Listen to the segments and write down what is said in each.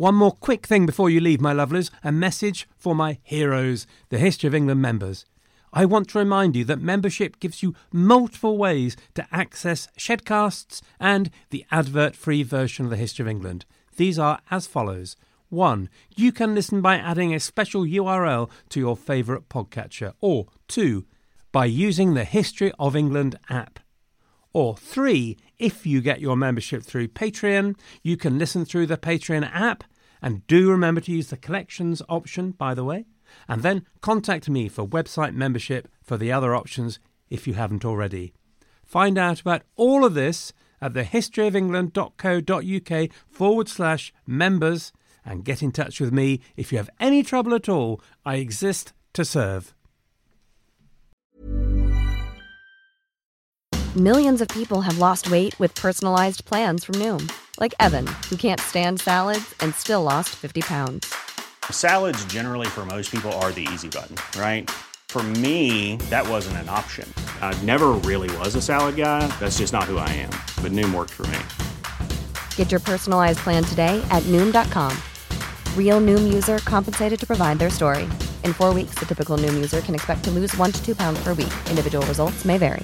One more quick thing before you leave, my lovelies, a message for my heroes, the History of England members. I want to remind you that membership gives you multiple ways to access Shedcasts and the advert-free version of the History of England. These are as follows. 1. You can listen by adding a special URL to your favourite podcatcher. Or 2. By using the History of England app. Or 3. If you get your membership through Patreon, you can listen through the Patreon app. And do remember to use the collections option, by the way. And then contact me for website membership for the other options if you haven't already. Find out about all of this at thehistoryofengland.co.uk/members and get in touch with me if you have any trouble at all. I exist to serve. Millions of people have lost weight with personalized plans from Noom. Like Evan, who can't stand salads and still lost 50 pounds. Salads generally for most people are the easy button, right? For me, that wasn't an option. I never really was a salad guy. That's just not who I am. But Noom worked for me. Get your personalized plan today at Noom.com. Real Noom user compensated to provide their story. In 4 weeks, the typical Noom user can expect to lose 1 to 2 pounds per week. Individual results may vary.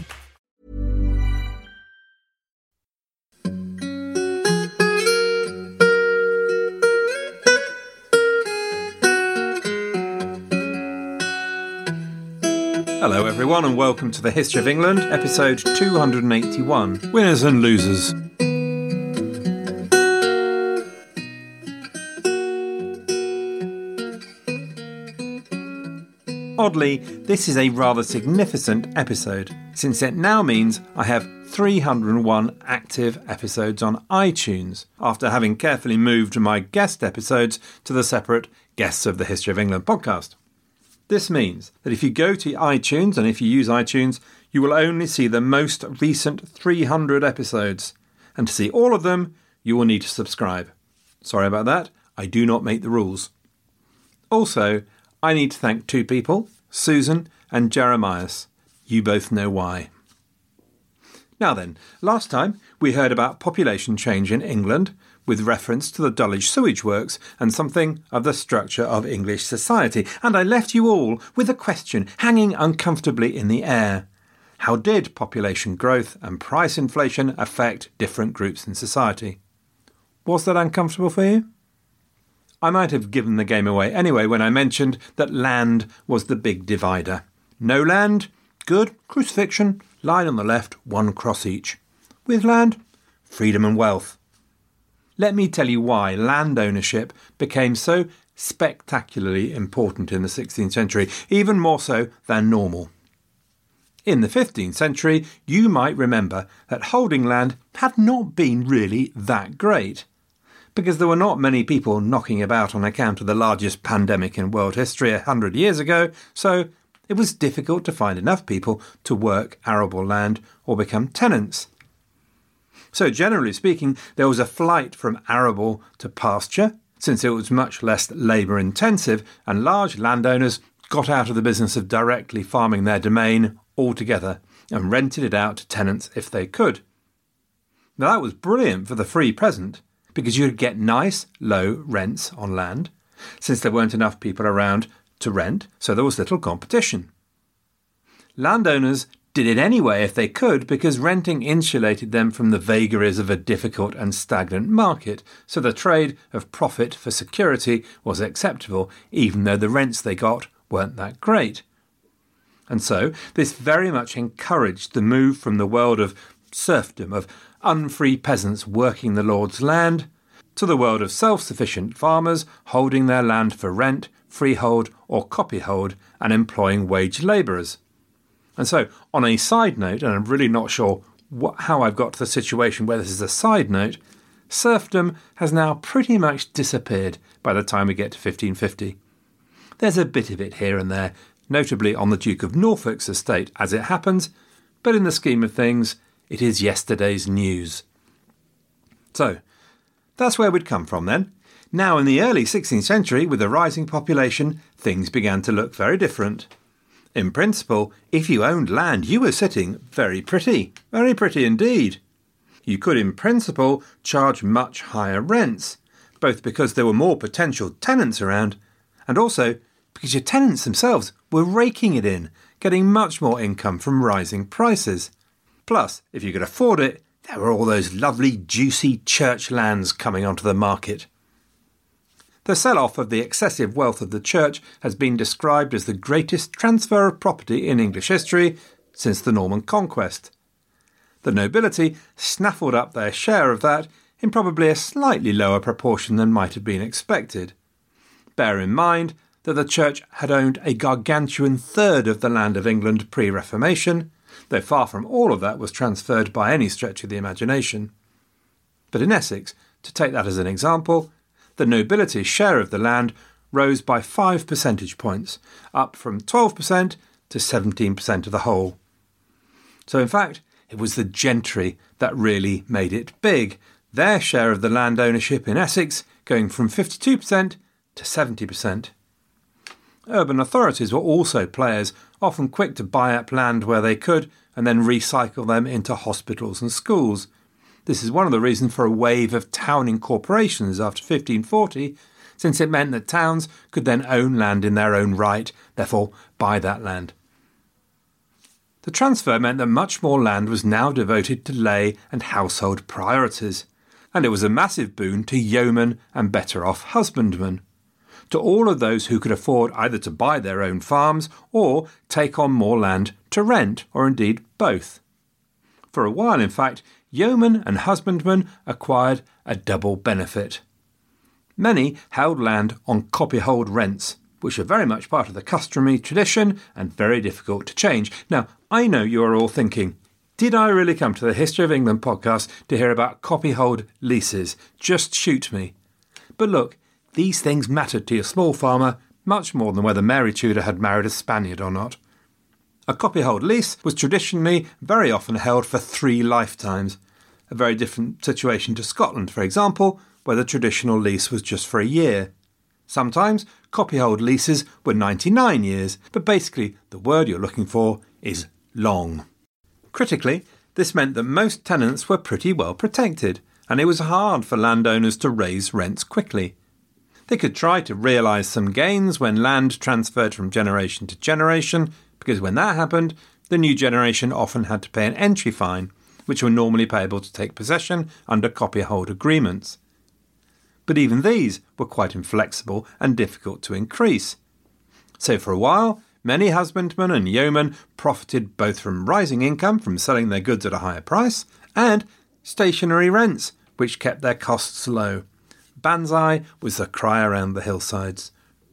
Hello everyone and welcome to the History of England, episode 281, Winners and Losers. Oddly, this is a rather significant episode, since it now means I have 301 active episodes on iTunes, after having carefully moved my guest episodes to the separate Guests of the History of England podcast. This means that if you go to iTunes, and if you use iTunes, you will only see the most recent 300 episodes. And to see all of them, you will need to subscribe. Sorry about that, I do not make the rules. Also, I need to thank 2 people, Susan and Jeremias. You both know why. Now then, last time we heard about population change in England, with reference to the Dulwich sewage works and something of the structure of English society, and I left you all with a question hanging uncomfortably in the air. How did population growth and price inflation affect different groups in society? Was that uncomfortable for you? I might have given the game away anyway when I mentioned that land was the big divider. No land, good, crucifixion, line on the left, 1 cross each. With land, freedom and wealth. Let me tell you why land ownership became so spectacularly important in the 16th century, even more so than normal. In the 15th century, you might remember that holding land had not been really that great, because there were not many people knocking about on account of the largest pandemic in world history 100 years ago, so it was difficult to find enough people to work arable land or become tenants. So generally speaking, there was a flight from arable to pasture, since it was much less labour intensive, and large landowners got out of the business of directly farming their domain altogether and rented it out to tenants if they could. Now that was brilliant for the free peasant, because you could get nice low rents on land, since there weren't enough people around to rent, so there was little competition. Landowners did it anyway if they could, because renting insulated them from the vagaries of a difficult and stagnant market, so the trade of profit for security was acceptable, even though the rents they got weren't that great. And so this very much encouraged the move from the world of serfdom, of unfree peasants working the Lord's land, to the world of self-sufficient farmers holding their land for rent, freehold or copyhold, and employing wage labourers. And so, on a side note, and I'm really not sure how I've got to the situation where this is a side note, serfdom has now pretty much disappeared by the time we get to 1550. There's a bit of it here and there, notably on the Duke of Norfolk's estate as it happens, but in the scheme of things, it is yesterday's news. So, that's where we'd come from then. Now in the early 16th century, with a rising population, things began to look very different. In principle, if you owned land, you were sitting very pretty indeed. You could, in principle, charge much higher rents, both because there were more potential tenants around, and also because your tenants themselves were raking it in, getting much more income from rising prices. Plus, if you could afford it, there were all those lovely juicy church lands coming onto the market. The sell-off of the excessive wealth of the church has been described as the greatest transfer of property in English history since the Norman Conquest. The nobility snaffled up their share of that in probably a slightly lower proportion than might have been expected. Bear in mind that the church had owned a gargantuan third of the land of England pre-Reformation, though far from all of that was transferred by any stretch of the imagination. But in Essex, to take that as an example, the nobility's share of the land rose by 5 percentage points, up from 12% to 17% of the whole. So in fact, it was the gentry that really made it big, their share of the land ownership in Essex going from 52% to 70%. Urban authorities were also players, often quick to buy up land where they could and then recycle them into hospitals and schools. This is one of the reasons for a wave of town incorporations after 1540, since it meant that towns could then own land in their own right, therefore buy that land. The transfer meant that much more land was now devoted to lay and household priorities, and it was a massive boon to yeomen and better-off husbandmen, to all of those who could afford either to buy their own farms or take on more land to rent, or indeed both. For a while, in fact, yeomen and husbandmen acquired a double benefit. Many held land on copyhold rents, which are very much part of the customary tradition and very difficult to change. Now, I know you are all thinking, did I really come to the History of England podcast to hear about copyhold leases? Just shoot me. But look, these things mattered to your small farmer much more than whether Mary Tudor had married a Spaniard or not. A copyhold lease was traditionally very often held for 3 lifetimes, a very different situation to Scotland, for example, where the traditional lease was just for a year. Sometimes copyhold leases were 99 years, but basically the word you're looking for is long. Critically, this meant that most tenants were pretty well protected, and it was hard for landowners to raise rents quickly. They could try to realise some gains when land transferred from generation to generation, because when that happened, the new generation often had to pay an entry fine, which were normally payable to take possession under copyhold agreements. But even these were quite inflexible and difficult to increase. So for a while, many husbandmen and yeomen profited both from rising income from selling their goods at a higher price and stationary rents, which kept their costs low. Banzai was the cry around the hillsides.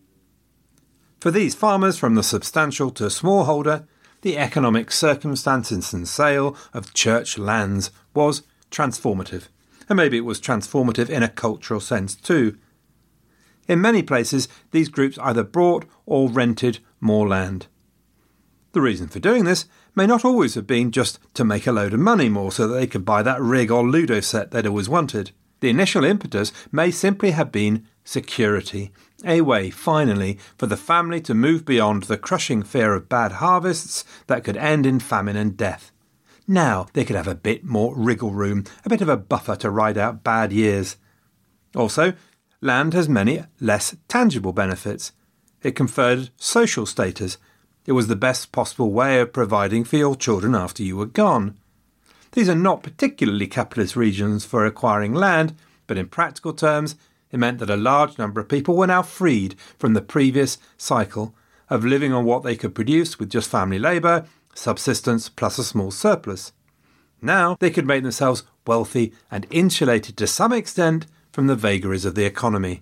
For these farmers, from the substantial to smallholder, the economic circumstances and sale of church lands was transformative. And maybe it was transformative in a cultural sense too. In many places, these groups either bought or rented more land. The reason for doing this may not always have been just to make a load of money more so that they could buy that rig or Ludo set they'd always wanted. The initial impetus may simply have been security, a way, finally, for the family to move beyond the crushing fear of bad harvests that could end in famine and death. Now they could have a bit more wriggle room, a bit of a buffer to ride out bad years. Also, land has many less tangible benefits. It conferred social status. It was the best possible way of providing for your children after you were gone. These are not particularly capitalist regions for acquiring land, but in practical terms, it meant that a large number of people were now freed from the previous cycle of living on what they could produce with just family labour, subsistence plus a small surplus. Now they could make themselves wealthy and insulated to some extent from the vagaries of the economy.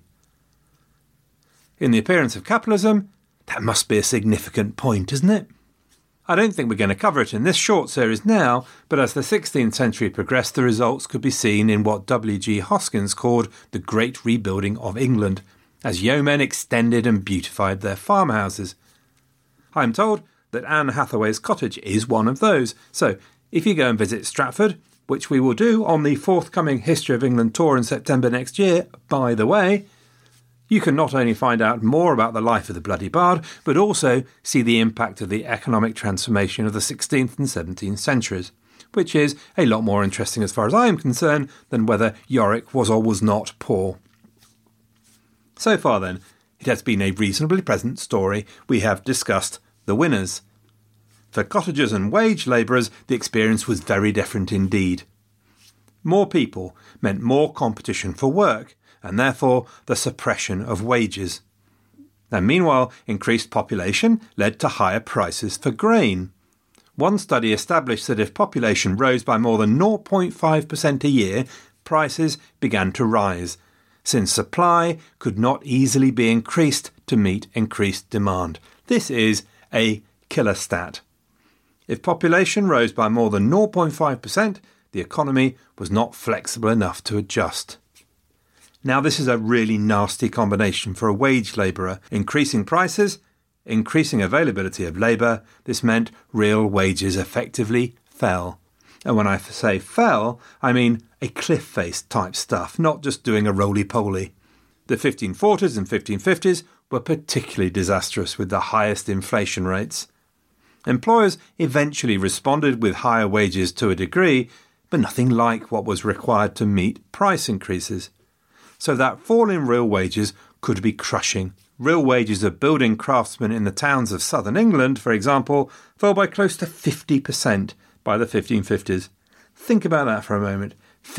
In the appearance of capitalism, that must be a significant point, isn't it? I don't think we're going to cover it in this short series now, but as the 16th century progressed, the results could be seen in what W.G. Hoskins called the Great Rebuilding of England, as yeomen extended and beautified their farmhouses. I am told that Anne Hathaway's cottage is one of those, so if you go and visit Stratford, which we will do on the forthcoming History of England tour in September next year, by the way, you can not only find out more about the life of the Bloody Bard, but also see the impact of the economic transformation of the 16th and 17th centuries, which is a lot more interesting as far as I am concerned than whether Yorick was or was not poor. So far then, it has been a reasonably pleasant story. We have discussed the winners. For cottagers and wage labourers, the experience was very different indeed. More people meant more competition for work, and therefore the suppression of wages. And meanwhile, increased population led to higher prices for grain. One study established that if population rose by more than 0.5% a year, prices began to rise, since supply could not easily be increased to meet increased demand. This is a killer stat. If population rose by more than 0.5%, the economy was not flexible enough to adjust. Now this is a really nasty combination for a wage labourer. Increasing prices, increasing availability of labour, this meant real wages effectively fell. And when I say fell, I mean a cliff face type stuff, not just doing a roly-poly. The 1540s and 1550s were particularly disastrous with the highest inflation rates. Employers eventually responded with higher wages to a degree, but nothing like what was required to meet price increases. So that fall in real wages could be crushing. Real wages of building craftsmen in the towns of southern England, for example, fell by close to 50% by the 1550s. Think about that for a moment.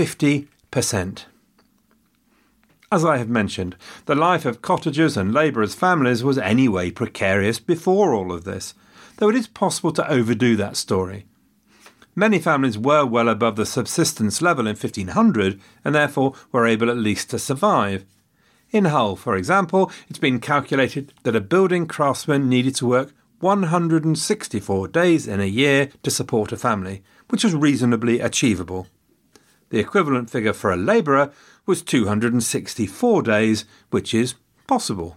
50%. As I have mentioned, the life of cottagers and labourers' families was anyway precarious before all of this, though it is possible to overdo that story. Many families were well above the subsistence level in 1500 and therefore were able at least to survive. In Hull, for example, it's been calculated that a building craftsman needed to work 164 days in a year to support a family, which was reasonably achievable. The equivalent figure for a labourer was 264 days, which is possible.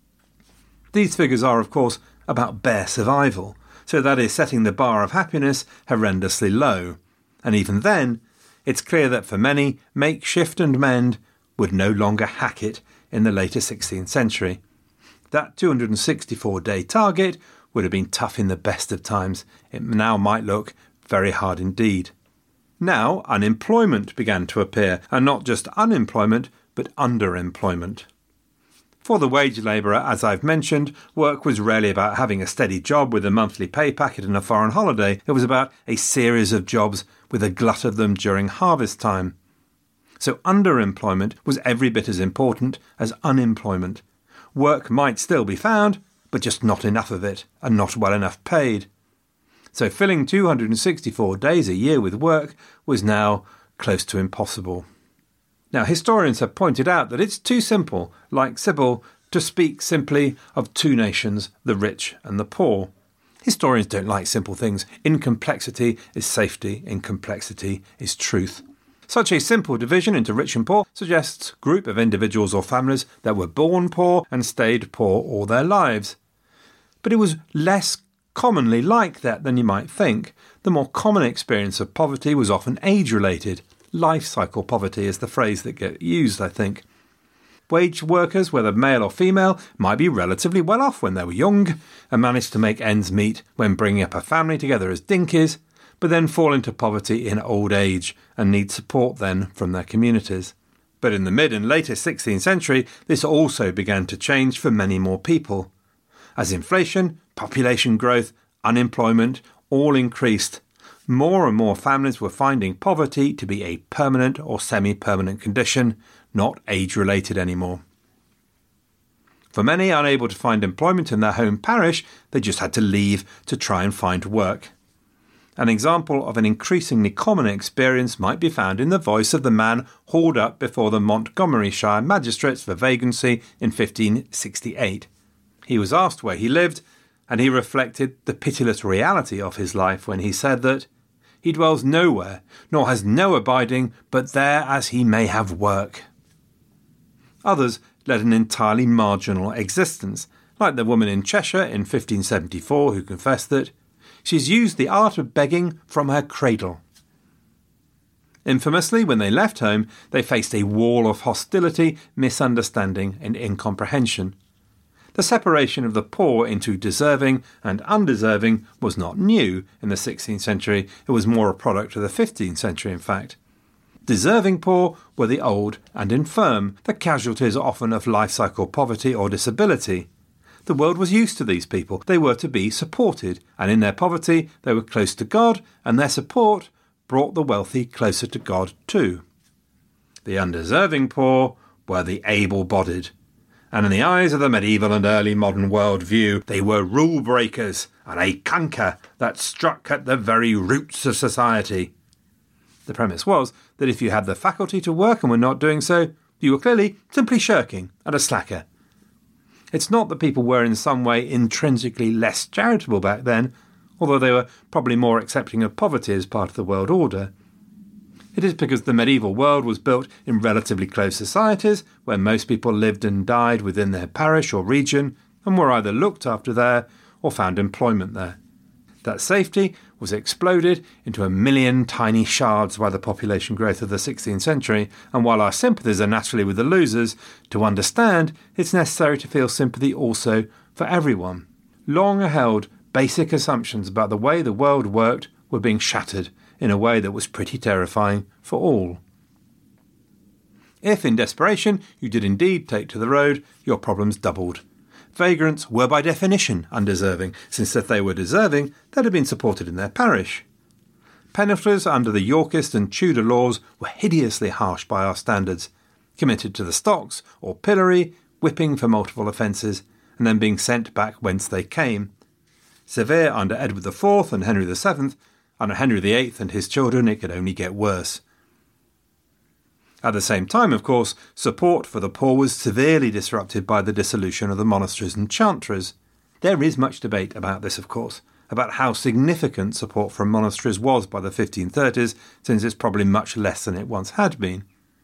These figures are, of course, about bare survival, so that is setting the bar of happiness horrendously low. And even then, it's clear that for many, make, shift and mend would no longer hack it in the later 16th century. That 264-day target would have been tough in the best of times. It now might look very hard indeed. Now unemployment began to appear, and not just unemployment, but underemployment. For the wage labourer, as I've mentioned, work was rarely about having a steady job with a monthly pay packet and a foreign holiday. It was about a series of jobs with a glut of them during harvest time. So underemployment was every bit as important as unemployment. Work might still be found, but just not enough of it, and not well enough paid. So filling 264 days a year with work was now close to impossible. Now, historians have pointed out that it's too simple, like Sybil, to speak simply of two nations, the rich and the poor. Historians don't like simple things. In complexity is safety, in complexity is truth. Such a simple division into rich and poor suggests a group of individuals or families that were born poor and stayed poor all their lives. But it was less commonly like that than you might think. The more common experience of poverty was often age-related. Life cycle poverty is the phrase that gets used, I think. Wage workers, whether male or female, might be relatively well off when they were young and managed to make ends meet when bringing up a family together as dinkies, but then fall into poverty in old age and need support then from their communities. But in the mid and later 16th century, this also began to change for many more people. As inflation, population growth, unemployment all increased, more and more families were finding poverty to be a permanent or semi-permanent condition, not age-related anymore. For many unable to find employment in their home parish, they just had to leave to try and find work. An example of an increasingly common experience might be found in the voice of the man hauled up before the Montgomeryshire magistrates for vagrancy in 1568. He was asked where he lived, and he reflected the pitiless reality of his life when he said that he dwells nowhere, nor has no abiding, but there as he may have work. Others led an entirely marginal existence, like the woman in Cheshire in 1574 who confessed that she's used the art of begging from her cradle. Infamously, when they left home, they faced a wall of hostility, misunderstanding and incomprehension. The separation of the poor into deserving and undeserving was not new in the 16th century. It was more a product of the 15th century, in fact. Deserving poor were the old and infirm, the casualties often of life cycle poverty or disability. The world was used to these people. They were to be supported, and in their poverty they were close to God, and their support brought the wealthy closer to God too. The undeserving poor were the able-bodied, and in the eyes of the medieval and early modern world view, they were rule breakers and a canker that struck at the very roots of society. The premise was that if you had the faculty to work and were not doing so, you were clearly simply shirking and a slacker. It's not that people were in some way intrinsically less charitable back then, although they were probably more accepting of poverty as part of the world order. It is because the medieval world was built in relatively close societies, where most people lived and died within their parish or region, and were either looked after there or found employment there. That safety was exploded into 1 million tiny shards by the population growth of the 16th century, and while our sympathies are naturally with the losers, to understand it's necessary to feel sympathy also for everyone. Long-held basic assumptions about the way the world worked were being shattered in a way that was pretty terrifying for all. If, in desperation, you did indeed take to the road, your problems doubled. Vagrants were by definition undeserving, since if they were deserving, they'd have been supported in their parish. Penalties under the Yorkist and Tudor laws were hideously harsh by our standards, committed to the stocks or pillory, whipping for multiple offences, and then being sent back whence they came. Severe under Edward IV and Henry VII, under Henry VIII and his children it could only get worse. At the same time, of course, support for the poor was severely disrupted by the dissolution of the monasteries and chantries. There is much debate about this, of course, about how significant support from monasteries was by the 1530s, since it's probably much less than it once had been.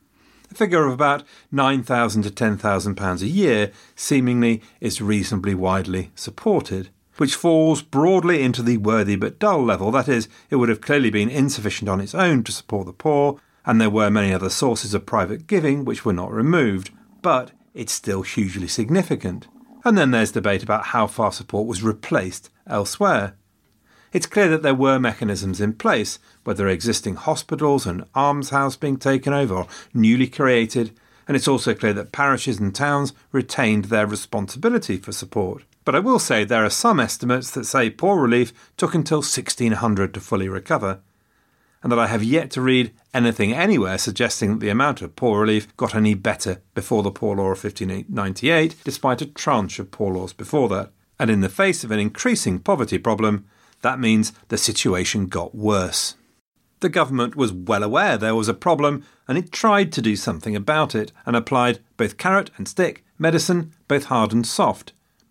A figure of about £9,000 to £10,000 a year seemingly is reasonably widely supported, which falls broadly into the worthy but dull level. That is, it would have clearly been insufficient on its own to support the poor, and there were many other sources of private giving which were not removed, but it's still hugely significant. And then there's debate about how far support was replaced elsewhere. It's clear that there were mechanisms in place, whether existing hospitals and almshouse being taken over or newly created, and it's also clear that parishes and towns retained their responsibility for support. But I will say there are some estimates that say poor relief took until 1600 to fully recover, and that I have yet to read anything anywhere suggesting that the amount of poor relief got any better before the Poor Law of 1598, despite a tranche of poor laws before that. And in the face of an increasing poverty problem, that means the situation got worse. The government was well aware there was a problem, and it tried to do something about it, and applied both carrot and stick medicine, both hard and soft.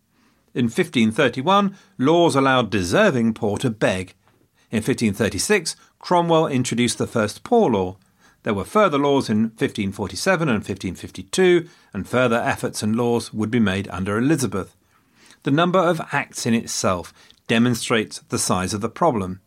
In 1531, laws allowed deserving poor to beg. In 1536, Cromwell introduced the first Poor Law. There were further laws in 1547 and 1552, and further efforts and laws would be made under Elizabeth. The number of acts in itself demonstrates the size of the problem.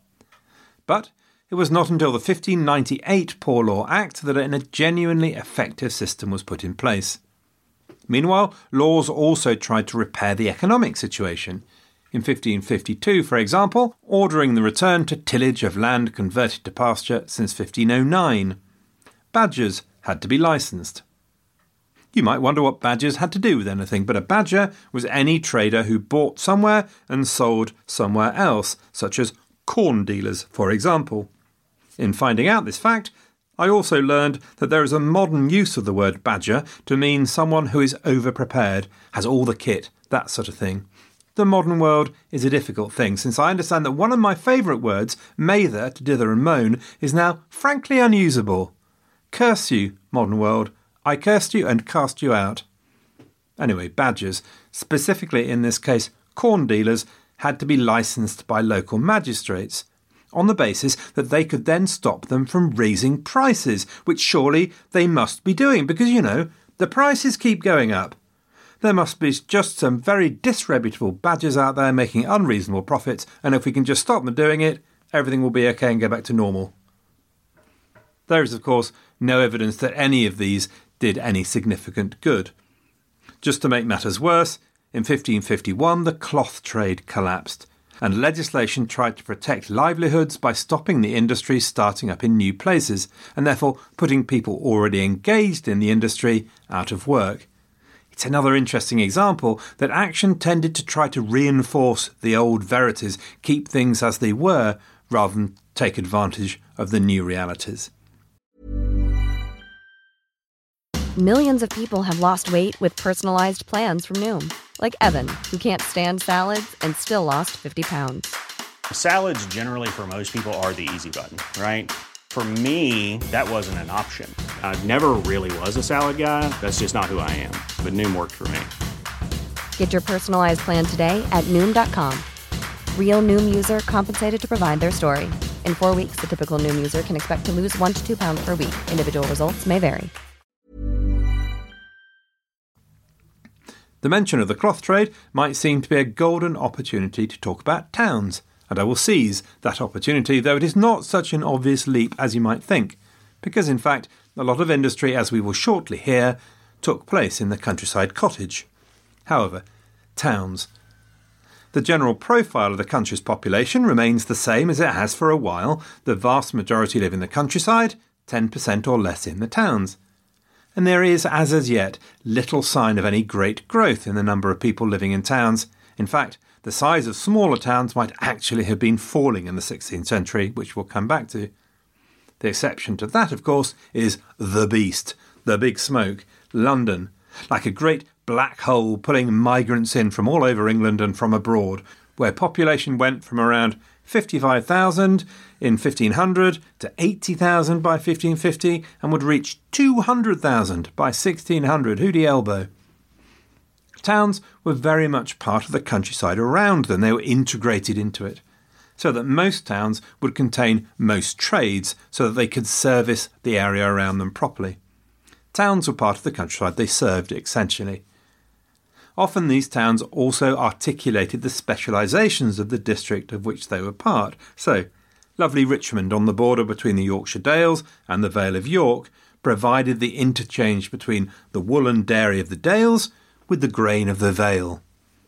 But it was not until the 1598 Poor Law Act that a genuinely effective system was put in place. Meanwhile, laws also tried to repair the economic situation. In 1552, for example, ordering the return to tillage of land converted to pasture since 1509. Badgers had to be licensed. You might wonder what badgers had to do with anything, but a badger was any trader who bought somewhere and sold somewhere else, such as corn dealers, for example. In finding out this fact, I also learned that there is a modern use of the word badger to mean someone who is over-prepared, has all the kit, that sort of thing. The modern world is a difficult thing, since I understand that one of my favourite words, mather, to dither and moan, is now frankly unusable. Curse you, modern world. I cursed you and cast you out. Anyway, badgers, specifically in this case corn dealers, had to be licensed by local magistrates, on the basis that they could then stop them from raising prices, which surely they must be doing, because, the prices keep going up. There must be just some very disreputable badgers out there making unreasonable profits, and if we can just stop them doing it, everything will be okay and go back to normal. There is, of course, no evidence that any of these did any significant good. Just to make matters worse, in 1551 the cloth trade collapsed, and legislation tried to protect livelihoods by stopping the industry starting up in new places, and therefore putting people already engaged in the industry out of work. It's another interesting example that action tended to try to reinforce the old verities, keep things as they were, rather than take advantage of the new realities. Millions of people have lost weight with personalized plans from Noom. Like Evan, who can't stand salads and still lost 50 pounds. Salads generally for most people are the easy button, right? For me, that wasn't an option. I never really was a salad guy. That's just not who I am. But Noom worked for me. Get your personalized plan today at Noom.com. Real Noom user compensated to provide their story. In 4 weeks, the typical Noom user can expect to lose 1 to 2 pounds per week. Individual results may vary. The mention of the cloth trade might seem to be a golden opportunity to talk about towns, and I will seize that opportunity, though it is not such an obvious leap as you might think, because in fact a lot of industry, as we will shortly hear, took place in the countryside cottage. However, towns. The general profile of the country's population remains the same as it has for a while. The vast majority live in the countryside, 10% or less in the towns. And there is, as yet, little sign of any great growth in the number of people living in towns. In fact, the size of smaller towns might actually have been falling in the 16th century, which we'll come back to. The exception to that, of course, is the beast, the big smoke, London, like a great black hole pulling migrants in from all over England and from abroad, where population went from around 55,000 in 1500 to 80,000 by 1550 and would reach 200,000 by 1600. Who'd elbow? Towns were very much part of the countryside around them. They were integrated into it, so that most towns would contain most trades so that they could service the area around them properly. Towns were part of the countryside. They served it essentially. Often these towns also articulated the specialisations of the district of which they were part. So, lovely Richmond on the border between the Yorkshire Dales and the Vale of York provided the interchange between the wool and dairy of the Dales with the grain of the Vale.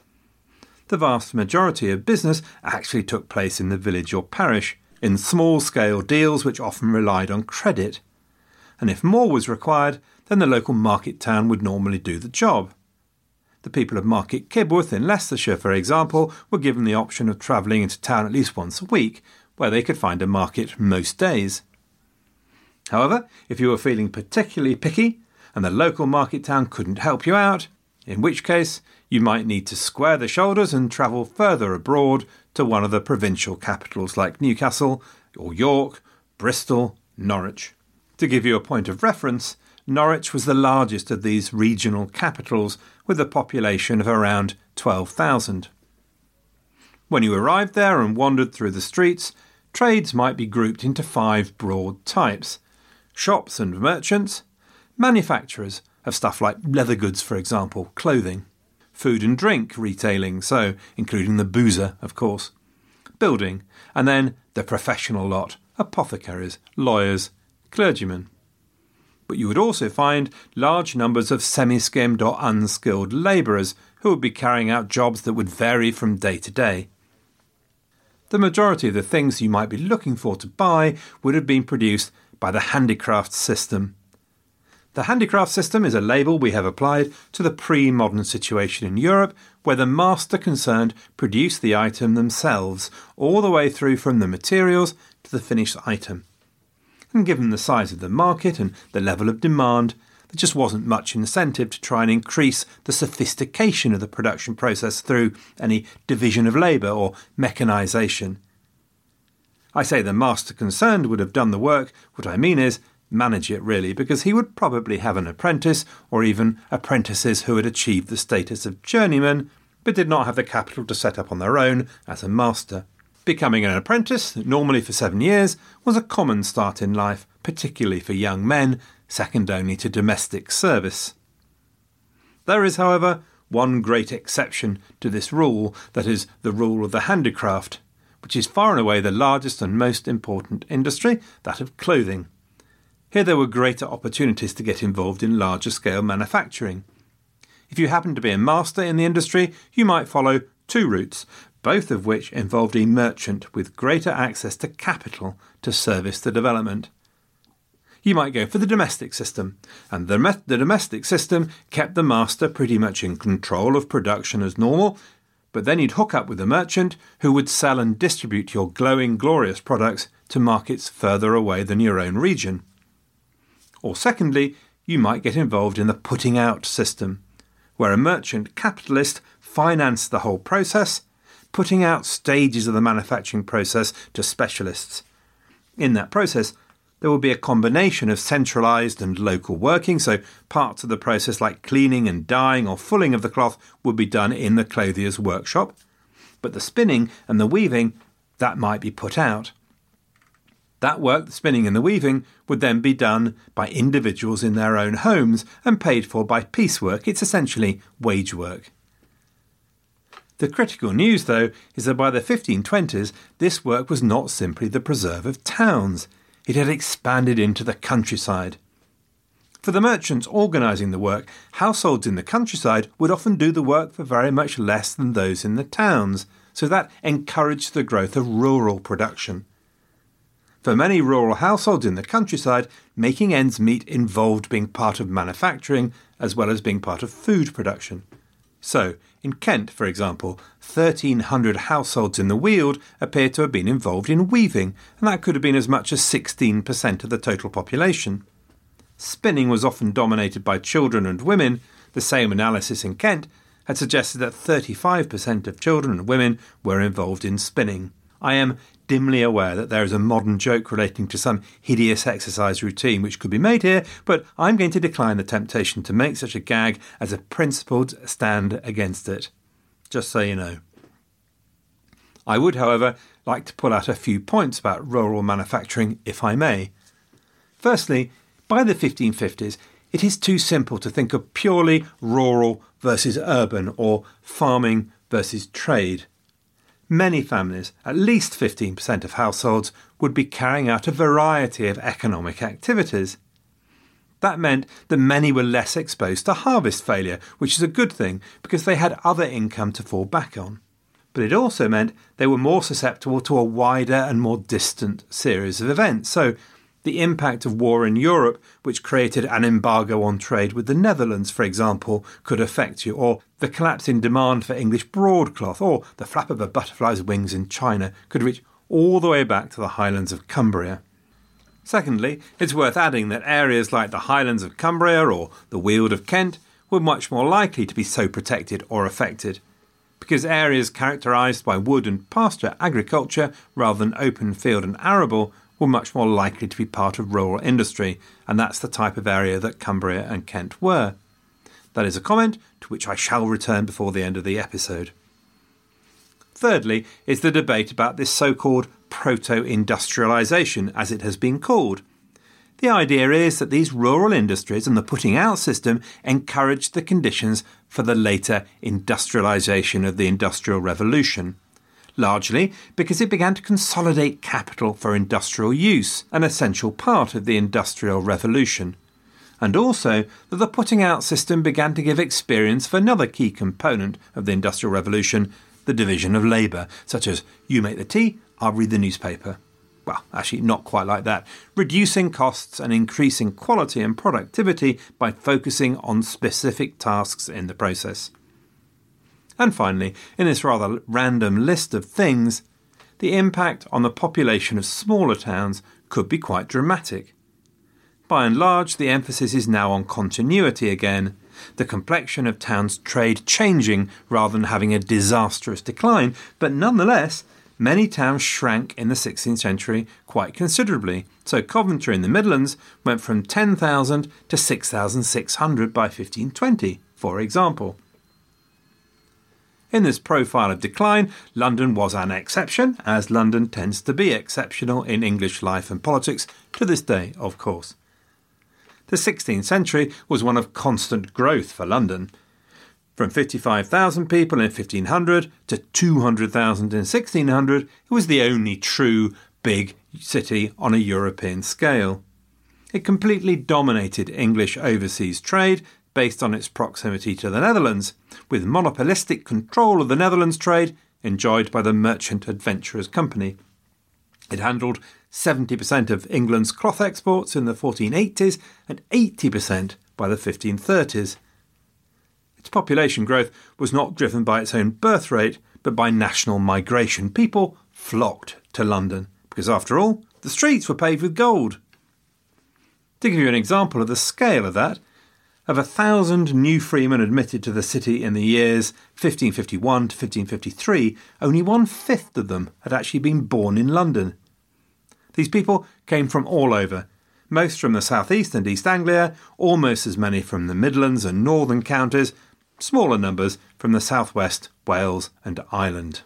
The vast majority of business actually took place in the village or parish, in small-scale deals which often relied on credit. And if more was required, then the local market town would normally do the job. The people of Market Kibworth in Leicestershire, for example, were given the option of travelling into town at least once a week, where they could find a market most days. However, if you were feeling particularly picky and the local market town couldn't help you out, in which case you might need to square the shoulders and travel further abroad to one of the provincial capitals like Newcastle or York, Bristol, Norwich. To give you a point of reference, Norwich was the largest of these regional capitals with a population of around 12,000. When you arrived there and wandered through the streets, trades might be grouped into 5 broad types: shops and merchants, manufacturers of stuff like leather goods, for example, clothing, food and drink retailing, so including the boozer, of course, building, and then the professional lot, apothecaries, lawyers, clergymen. But you would also find large numbers of semi-skilled or unskilled labourers who would be carrying out jobs that would vary from day to day. The majority of the things you might be looking for to buy would have been produced by the handicraft system. The handicraft system is a label we have applied to the pre-modern situation in Europe, where the master concerned produced the item themselves, all the way through from the materials to the finished item. And given the size of the market and the level of demand, there just wasn't much incentive to try and increase the sophistication of the production process through any division of labour or mechanisation. I say the master concerned would have done the work. What I mean is manage it, really, because he would probably have an apprentice or even apprentices who had achieved the status of journeyman but did not have the capital to set up on their own as a master. Becoming an apprentice, normally for 7 years, was a common start in life, particularly for young men, second only to domestic service. There is, however, one great exception to this rule, that is, the rule of the handicraft, which is far and away the largest and most important industry, that of clothing. Here there were greater opportunities to get involved in larger scale manufacturing. If you happened to be a master in the industry, you might follow 2 routes: both of which involved a merchant with greater access to capital to service the development. You might go for the domestic system, and the domestic system kept the master pretty much in control of production as normal, but then you'd hook up with a merchant who would sell and distribute your glowing, glorious products to markets further away than your own region. Or secondly, you might get involved in the putting out system, where a merchant capitalist financed the whole process, putting out stages of the manufacturing process to specialists. In that process, there would be a combination of centralised and local working, so parts of the process like cleaning and dyeing or fulling of the cloth would be done in the clothier's workshop, but the spinning and the weaving, that might be put out. That work, the spinning and the weaving, would then be done by individuals in their own homes and paid for by piecework. It's essentially wage work. The critical news, though, is that by the 1520s, this work was not simply the preserve of towns. It had expanded into the countryside. For the merchants organising the work, households in the countryside would often do the work for very much less than those in the towns, so that encouraged the growth of rural production. For many rural households in the countryside, making ends meet involved being part of manufacturing as well as being part of food production. So, in Kent, for example, 1,300 households in the Weald appear to have been involved in weaving, and that could have been as much as 16% of the total population. Spinning was often dominated by children and women. The same analysis in Kent had suggested that 35% of children and women were involved in spinning. I am dimly aware that there is a modern joke relating to some hideous exercise routine which could be made here, but I'm going to decline the temptation to make such a gag as a principled stand against it. Just so you know. I would, however, like to pull out a few points about rural manufacturing, if I may. Firstly, by the 1550s, it is too simple to think of purely rural versus urban or farming versus trade. Many families, at least 15% of households, would be carrying out a variety of economic activities. That meant that many were less exposed to harvest failure, which is a good thing because they had other income to fall back on. But it also meant they were more susceptible to a wider and more distant series of events. So the impact of war in Europe, which created an embargo on trade with the Netherlands, for example, could affect you, or the collapse in demand for English broadcloth, or the flap of a butterfly's wings in China could reach all the way back to the Highlands of Cumbria. Secondly, it's worth adding that areas like the Highlands of Cumbria or the Weald of Kent were much more likely to be so protected or affected, because areas characterised by wood and pasture agriculture rather than open field and arable were much more likely to be part of rural industry, and that's the type of area that Cumbria and Kent were. That is a comment to which I shall return before the end of the episode. Thirdly is the debate about this so-called proto-industrialisation, as it has been called. The idea is that these rural industries and the putting out system encouraged the conditions for the later industrialisation of the Industrial Revolution, largely because it began to consolidate capital for industrial use, an essential part of the Industrial Revolution, and also that the putting out system began to give experience for another key component of the Industrial Revolution, the division of labour, such as you make the tea, I'll read the newspaper. Well, actually not quite like that. Reducing costs and increasing quality and productivity by focusing on specific tasks in the process. And finally, in this rather random list of things, the impact on the population of smaller towns could be quite dramatic. By and large, the emphasis is now on continuity again, the complexion of towns' trade changing rather than having a disastrous decline, but nonetheless, many towns shrank in the 16th century quite considerably. So Coventry in the Midlands went from 10,000 to 6,600 by 1520, for example. In this profile of decline, London was an exception, as London tends to be exceptional in English life and politics to this day, of course. The 16th century was one of constant growth for London. From 55,000 people in 1500 to 200,000 in 1600, it was the only true big city on a European scale. It completely dominated English overseas trade based on its proximity to the Netherlands. With monopolistic control of the Netherlands trade, enjoyed by the Merchant Adventurers Company. It handled 70% of England's cloth exports in the 1480s and 80% by the 1530s. Its population growth was not driven by its own birth rate, but by national migration. People flocked to London because, after all, the streets were paved with gold. To give you an example of the scale of that, of 1,000 new freemen admitted to the city in the years 1551 to 1553, only 1/5 of them had actually been born in London. These people came from all over, most from the South East and East Anglia, almost as many from the Midlands and Northern counties, smaller numbers from the South West, Wales and Ireland.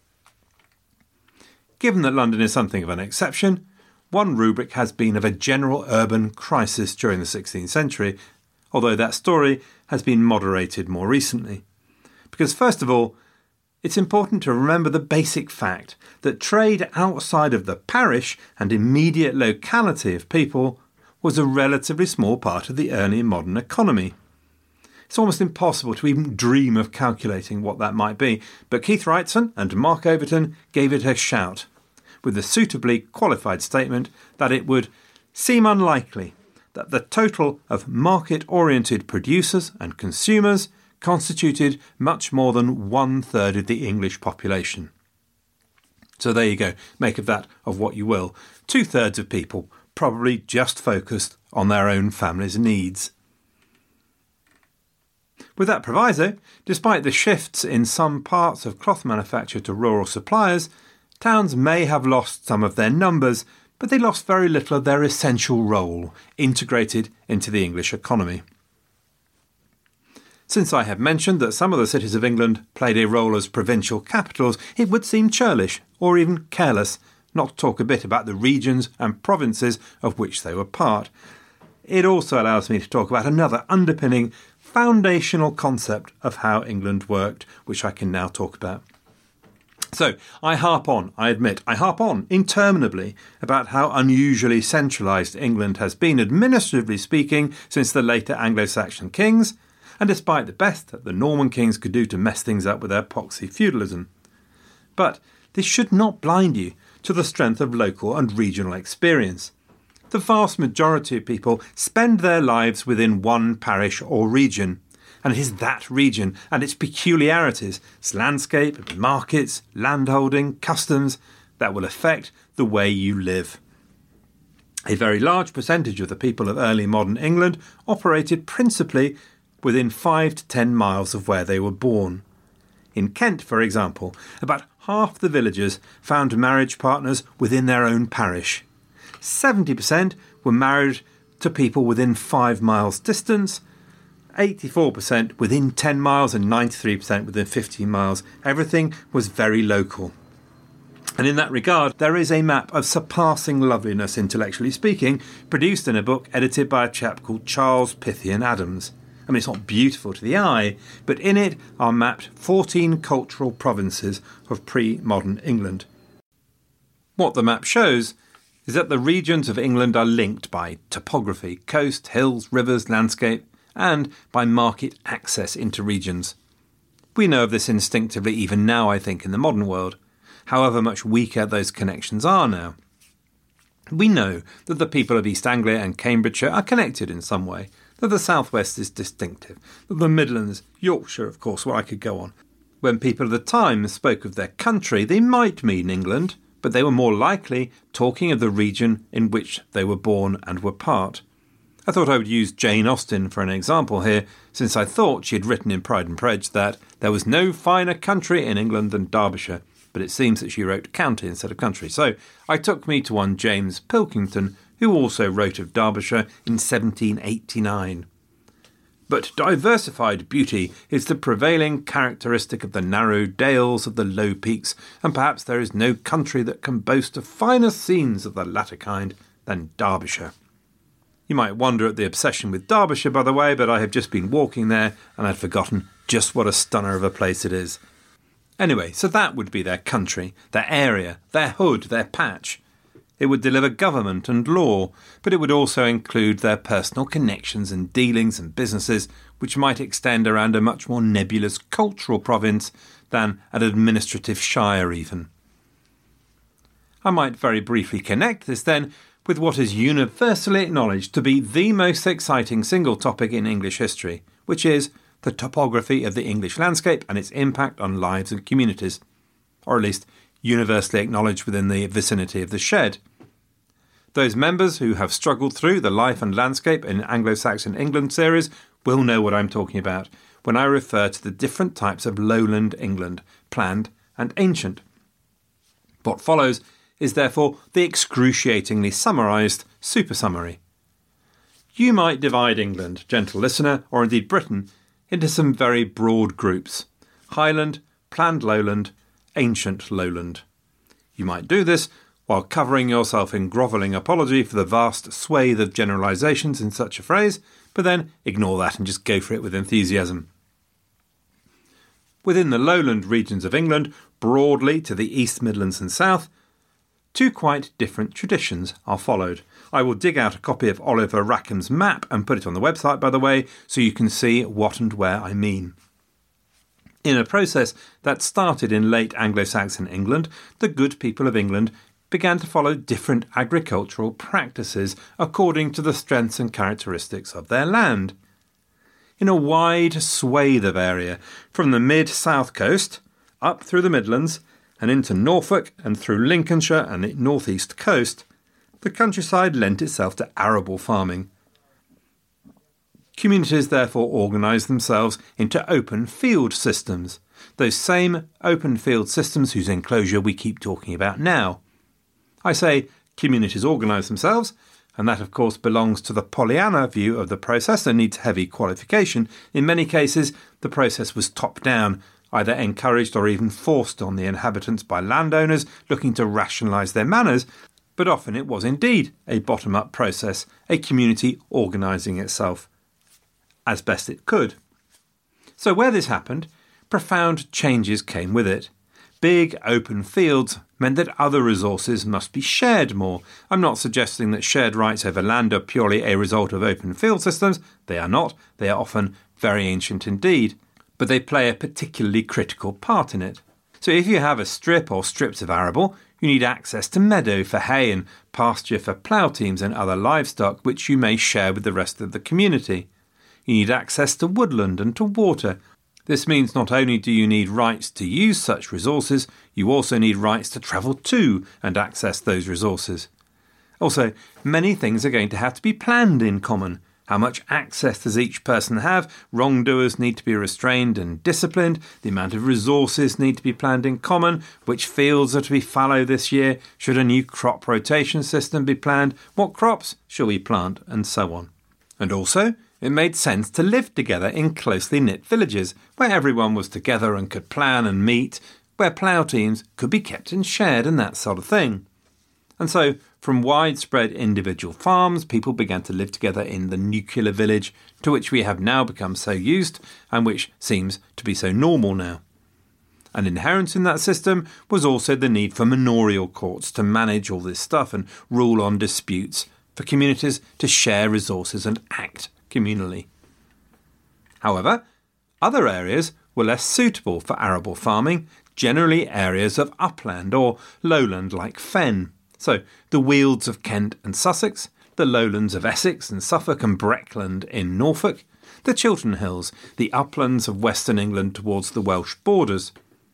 Given that London is something of an exception, one rubric has been of a general urban crisis during the 16th century, although that story has been moderated more recently. Because first of all, it's important to remember the basic fact that trade outside of the parish and immediate locality of people was a relatively small part of the early modern economy. It's almost impossible to even dream of calculating what that might be, but Keith Wrightson and Mark Overton gave it a shout, with the suitably qualified statement that it would seem unlikely that the total of market-oriented producers and consumers constituted much more than 1/3 of the English population. So there you go, make of that of what you will. 2/3 of people probably just focused on their own family's needs. With that proviso, despite the shifts in some parts of cloth manufacture to rural suppliers, towns may have lost some of their numbers, but they lost very little of their essential role, integrated into the English economy. Since I have mentioned that some of the cities of England played a role as provincial capitals, it would seem churlish, or even careless, not to talk a bit about the regions and provinces of which they were part. It also allows me to talk about another underpinning, foundational concept of how England worked, which I can now talk about. So, I harp on interminably about how unusually centralised England has been, administratively speaking, since the later Anglo-Saxon kings, and despite the best that the Norman kings could do to mess things up with their poxy feudalism. But this should not blind you to the strength of local and regional experience. The vast majority of people spend their lives within one parish or region, and it is that region and its peculiarities, its landscape, markets, landholding, customs, that will affect the way you live. A very large percentage of the people of early modern England operated principally within 5 to 10 miles of where they were born. In Kent, for example, about half the villagers found marriage partners within their own parish. 70% were married to people within 5 miles distance, 84% within 10 miles and 93% within 15 miles. Everything was very local. And in that regard, there is a map of surpassing loveliness, intellectually speaking, produced in a book edited by a chap called Charles Pythian Adams. I mean, it's not beautiful to the eye, but in it are mapped 14 cultural provinces of pre-modern England. What the map shows is that the regions of England are linked by topography, coast, hills, rivers, landscape, and by market access into regions. We know of this instinctively even now, I think, in the modern world, however much weaker those connections are now. We know that the people of East Anglia and Cambridgeshire are connected in some way, that the South West is distinctive, that the Midlands, Yorkshire, of course, where I could go on. When people of the time spoke of their country, they might mean England, but they were more likely talking of the region in which they were born and were part. I thought I would use Jane Austen for an example here, since I thought she had written in Pride and Prejudice that there was no finer country in England than Derbyshire, but it seems that she wrote county instead of country. So I took me to one James Pilkington, who also wrote of Derbyshire in 1789. But diversified beauty is the prevailing characteristic of the narrow dales of the low peaks, and perhaps there is no country that can boast of finer scenes of the latter kind than Derbyshire. You might wonder at the obsession with Derbyshire, by the way, but I have just been walking there and I'd forgotten just what a stunner of a place it is. Anyway, so that would be their country, their area, their hood, their patch. It would deliver government and law, but it would also include their personal connections and dealings and businesses, which might extend around a much more nebulous cultural province than an administrative shire even. I might very briefly connect this then with what is universally acknowledged to be the most exciting single topic in English history, which is the topography of the English landscape and its impact on lives and communities, or at least universally acknowledged within the vicinity of the Shed. Those members who have struggled through the Life and Landscape in Anglo-Saxon England series will know what I'm talking about when I refer to the different types of lowland England, planned and ancient. What follows is therefore the excruciatingly summarised super summary. You might divide England, gentle listener, or indeed Britain, into some very broad groups: Highland, planned lowland, ancient lowland. You might do this while covering yourself in grovelling apology for the vast swathe of generalisations in such a phrase, but then ignore that and just go for it with enthusiasm. Within the lowland regions of England, broadly to the East Midlands and South, two quite different traditions are followed. I will dig out a copy of Oliver Rackham's map and put it on the website, by the way, so you can see what and where I mean. In a process that started in late Anglo-Saxon England, the good people of England began to follow different agricultural practices according to the strengths and characteristics of their land. In a wide swathe of area, from the mid-south coast, up through the Midlands, and into Norfolk and through Lincolnshire and the north-east coast, the countryside lent itself to arable farming. Communities therefore organised themselves into open field systems, those same open field systems whose enclosure we keep talking about now. I say communities organise themselves, and that of course belongs to the Pollyanna view of the process and needs heavy qualification. In many cases, the process was top-down, either encouraged or even forced on the inhabitants by landowners looking to rationalise their manners, but often it was indeed a bottom-up process, a community organising itself as best it could. So where this happened, profound changes came with it. Big open fields meant that other resources must be shared more. I'm not suggesting that shared rights over land are purely a result of open field systems. They are not. They are often very ancient indeed. But they play a particularly critical part in it. So if you have a strip or strips of arable, you need access to meadow for hay and pasture for plough teams and other livestock, which you may share with the rest of the community. You need access to woodland and to water. This means not only do you need rights to use such resources, you also need rights to travel to and access those resources. Also, many things are going to have to be planned in common. How much access does each person have? Wrongdoers need to be restrained and disciplined. The amount of resources need to be planned in common. Which fields are to be fallow this year? Should a new crop rotation system be planned? What crops shall we plant? And so on. And also, it made sense to live together in closely knit villages, where everyone was together and could plan and meet, where plough teams could be kept and shared and that sort of thing. And so, from widespread individual farms, people began to live together in the nuclear village, to which we have now become so used, and which seems to be so normal now. And inherent in that system was also the need for manorial courts to manage all this stuff and rule on disputes, for communities to share resources and act communally. However, other areas were less suitable for arable farming, generally areas of upland or lowland like fen. So the Wealds of Kent and Sussex, the lowlands of Essex and Suffolk and Breckland in Norfolk, the Chiltern Hills, the uplands of western England towards the Welsh borders.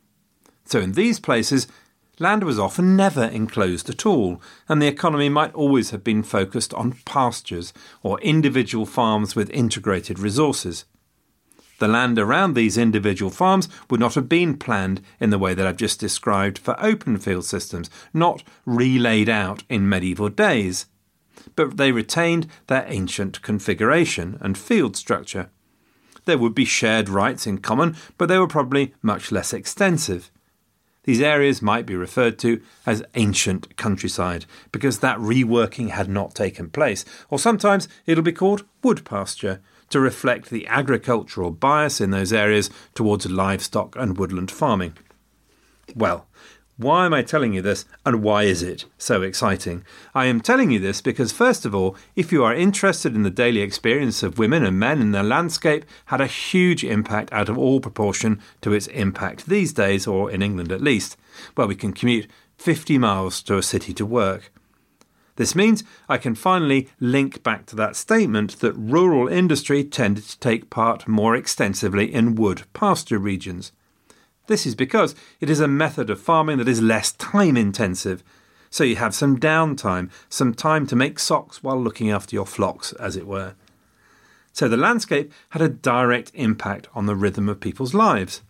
So in these places, land was often never enclosed at all, and the economy might always have been focused on pastures or individual farms with integrated resources. The land around these individual farms would not have been planned in the way that I've just described for open field systems, not relayed out in medieval days, but they retained their ancient configuration and field structure. There would be shared rights in common, but they were probably much less extensive. These areas might be referred to as ancient countryside, because that reworking had not taken place, or sometimes it'll be called wood pasture, to reflect the agricultural bias in those areas towards livestock and woodland farming. Well, Why am I telling you this, and why is it so exciting? I am telling you this because, first of all, if you are interested in the daily experience of women and men in the landscape, had a huge impact out of all proportion to its impact these days, or in England at least, where we can commute 50 miles to a city to work. This means I can finally link back to that statement that rural industry tended to take part more extensively in wood pasture regions. This is because it is a method of farming that is less time-intensive, so you have some downtime, some time to make socks while looking after your flocks, as it were. So the landscape had a direct impact on the rhythm of people's lives.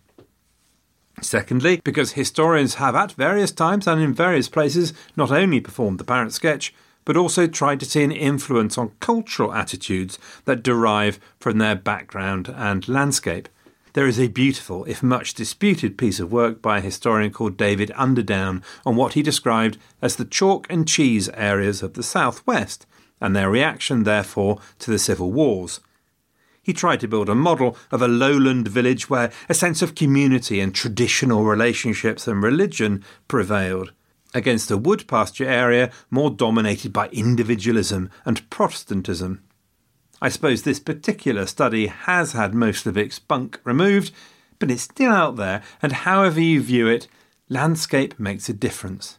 Secondly, because historians have at various times and in various places not only performed the parrot sketch, but also tried to see an influence on cultural attitudes that derive from their background and landscape. There is a beautiful, if much disputed, piece of work by a historian called David Underdown on what he described as the chalk and cheese areas of the southwest, and their reaction, therefore, to the civil wars. He tried to build a model of a lowland village where a sense of community and traditional relationships and religion prevailed, against a wood pasture area more dominated by individualism and Protestantism. I suppose this particular study has had most of its spunk removed, but it's still out there, and however you view it, landscape makes a difference.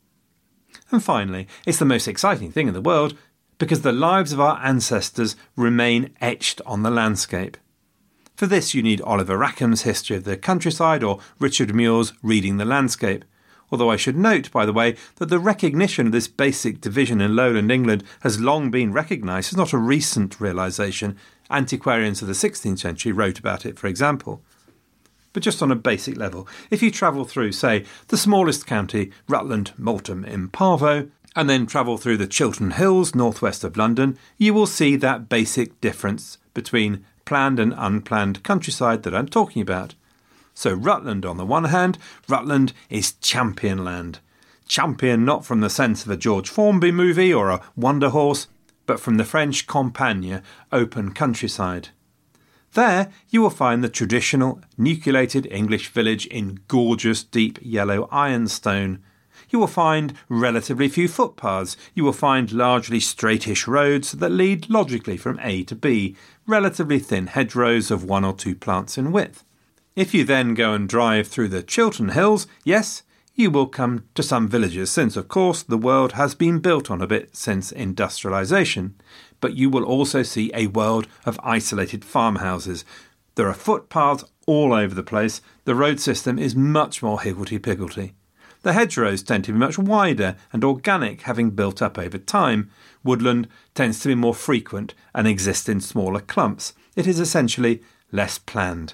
And finally, it's the most exciting thing in the world, because the lives of our ancestors remain etched on the landscape. For this you need Oliver Rackham's History of the Countryside or Richard Muir's Reading the Landscape. Although I should note, by the way, that the recognition of this basic division in lowland England has long been recognised. It's not a recent realisation. Antiquarians of the 16th century wrote about it, for example. But just on a basic level, if you travel through, say, the smallest county, Rutland, Maltham in Parvo, and then travel through the Chiltern Hills, northwest of London, you will see that basic difference between planned and unplanned countryside that I'm talking about. So Rutland, on the one hand, Rutland is champion land. Champion not from the sense of a George Formby movie or a Wonder Horse, but from the French campagne, open countryside. There you will find the traditional nucleated English village in gorgeous deep yellow ironstone. You will find relatively few footpaths. You will find largely straightish roads that lead logically from A to B, relatively thin hedgerows of 1 or 2 plants in width. If you then go and drive through the Chiltern Hills, yes, you will come to some villages, since, of course, the world has been built on a bit since industrialisation. But you will also see a world of isolated farmhouses. There are footpaths all over the place. The road system is much more higgledy-piggledy. The hedgerows tend to be much wider and organic, having built up over time. Woodland tends to be more frequent and exist in smaller clumps. It is essentially less planned.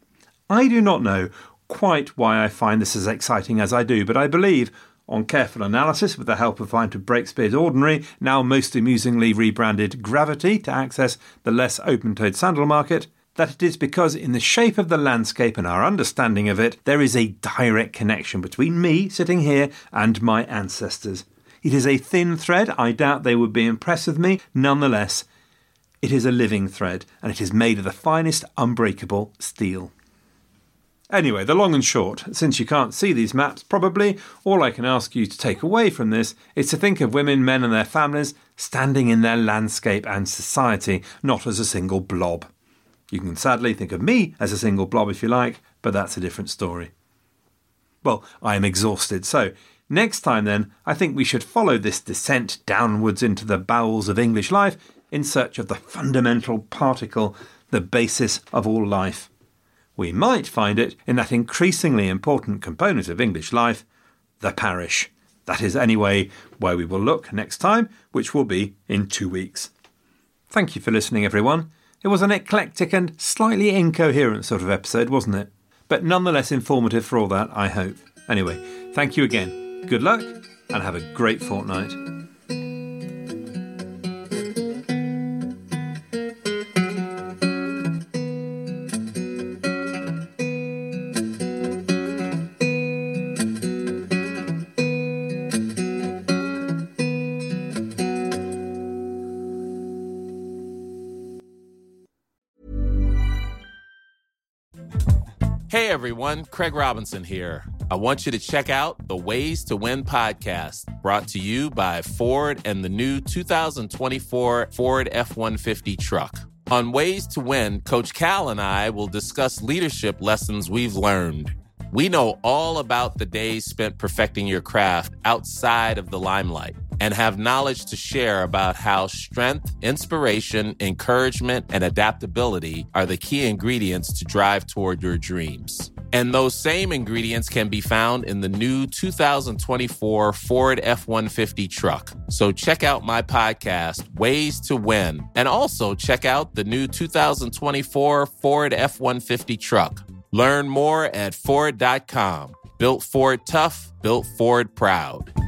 I do not know quite why I find this as exciting as I do, but I believe, on careful analysis with the help of Finter Breakspeare's Ordinary, now most amusingly rebranded Gravity to access the less open-toed sandal market, that it is because in the shape of the landscape and our understanding of it, there is a direct connection between me sitting here and my ancestors. It is a thin thread. I doubt they would be impressed with me. Nonetheless, it is a living thread, and it is made of the finest unbreakable steel. Anyway, the long and short, since you can't see these maps, probably all I can ask you to take away from this is to think of women, men and their families standing in their landscape and society, not as a single blob. You can sadly think of me as a single blob if you like, but that's a different story. Well, I am exhausted, so next time then, I think we should follow this descent downwards into the bowels of English life in search of the fundamental particle, the basis of all life. We might find it in that increasingly important component of English life, the parish. That is anyway where we will look next time, which will be in 2 weeks. Thank you for listening, everyone. It was an eclectic and slightly incoherent sort of episode, wasn't it? But nonetheless informative for all that, I hope. Anyway, thank you again. Good luck, and have a great fortnight. Hey everyone, Craig Robinson here. I want you to check out the Ways to Win podcast, brought to you by Ford and the new 2024 Ford F-150 truck. On Ways to Win, Coach Cal and I will discuss leadership lessons we've learned. We know all about the days spent perfecting your craft outside of the limelight and have knowledge to share about how strength, inspiration, encouragement, and adaptability are the key ingredients to drive toward your dreams. And those same ingredients can be found in the new 2024 Ford F-150 truck. So check out my podcast, Ways to Win, and also check out the new 2024 Ford F-150 truck. Learn more at Ford.com. Built Ford tough, built Ford proud.